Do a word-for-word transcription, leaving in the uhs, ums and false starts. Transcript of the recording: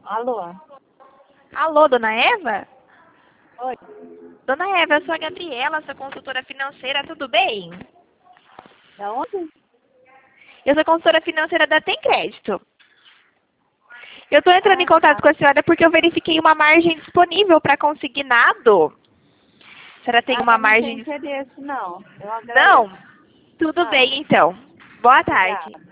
Alô? Alô, dona Eva? Oi. Dona Eva, eu sou a Gabriela, sou consultora financeira, tudo bem? Da onde? Eu sou consultora financeira da Tem Crédito. Eu estou entrando em Ah, contato tá. com a senhora porque eu verifiquei uma margem disponível para consignado. A senhora tem Ah, uma mas não tem margem... interesse, não. Eu agradeço. Não? Tudo Não. bem, então. Boa tarde. Obrigada.